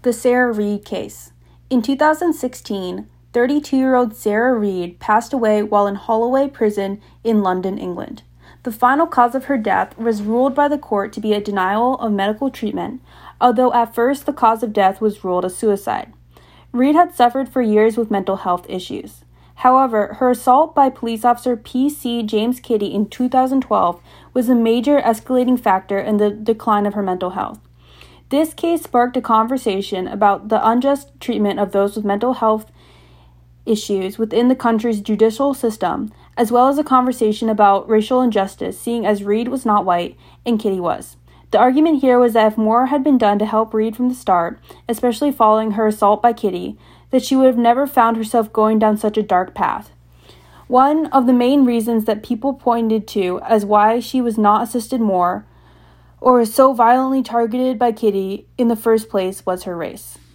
The Sarah Reed Case. In 2016, 32-year-old Sarah Reed passed away while in Holloway Prison in London, England. The final cause of her death was ruled by the court to be a denial of medical treatment, although at first the cause of death was ruled as suicide. Reed had suffered for years with mental health issues. However, her assault by police officer P.C. James Kitty in 2012 was a major escalating factor in the decline of her mental health. This case sparked a conversation about the unjust treatment of those with mental health issues within the country's judicial system, as well as a conversation about racial injustice, seeing as Reed was not white and Kitty was. The argument here was that if more had been done to help Reed from the start, especially following her assault by Kitty, that she would have never found herself going down such a dark path. One of the main reasons that people pointed to as why she was not assisted more or so violently targeted by Kitty in the first place was her race.